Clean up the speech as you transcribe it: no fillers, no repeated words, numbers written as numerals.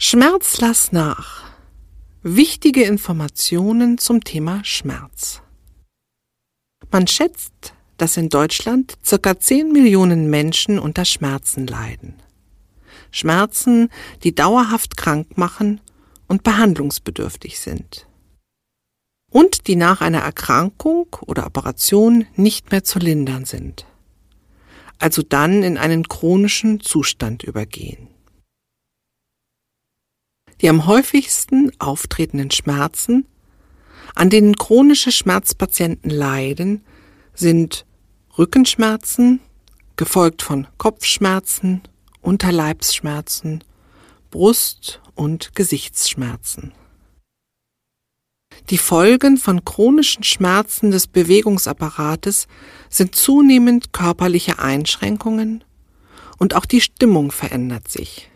Schmerz lass nach. Wichtige Informationen zum Thema Schmerz. Man schätzt, dass in Deutschland ca. 10 Millionen Menschen unter Schmerzen leiden. Schmerzen, die dauerhaft krank machen und behandlungsbedürftig sind. Und die nach einer Erkrankung oder Operation nicht mehr zu lindern sind. Also dann in einen chronischen Zustand übergehen. Die am häufigsten auftretenden Schmerzen, an denen chronische Schmerzpatienten leiden, sind Rückenschmerzen, gefolgt von Kopfschmerzen, Unterleibsschmerzen, Brust- und Gesichtsschmerzen. Die Folgen von chronischen Schmerzen des Bewegungsapparates sind zunehmend körperliche Einschränkungen und auch die Stimmung verändert sich.